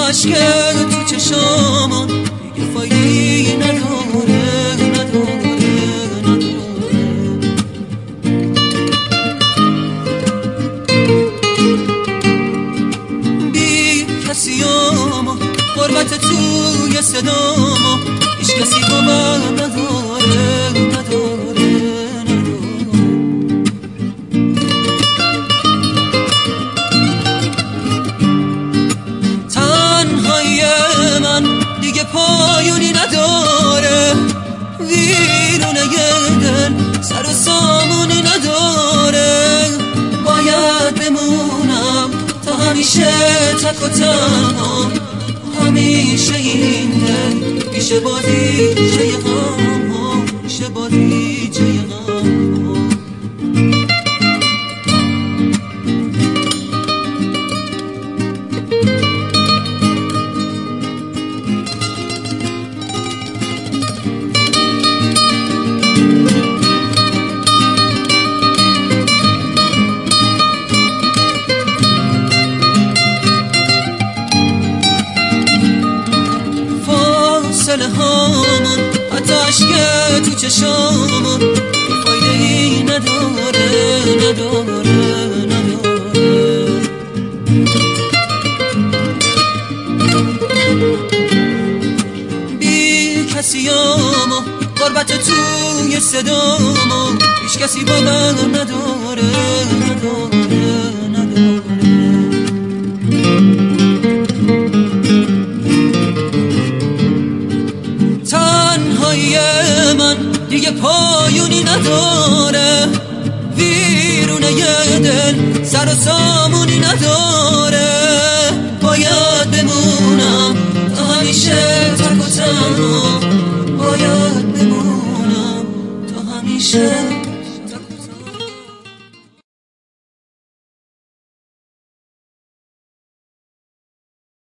اشک تو چشامم دیگه فایده‌ای نداره بی کسیامو غربت توی صدامو هیچ کسی با من نداره تنهایی من دیگه پایونی نداره، ویرونه یه دل سر و سامونی نداره. باید بمونم تا همیشه تک و تنها، همیشه این دل میشه بازیچه غم، میشه بازیچه غم. فاصله هامون حتی اشک تو چشامون فایده‌ای نداره. بی کسیامو غربت توی صدامو هیچ کسی با من نداره. تنهایی من دیگه پایونی نداره، ویرونه یه دل سر و سامونی نداره. باید بمونم تا همیشه تک و تنها، باید بمونم تا همیشه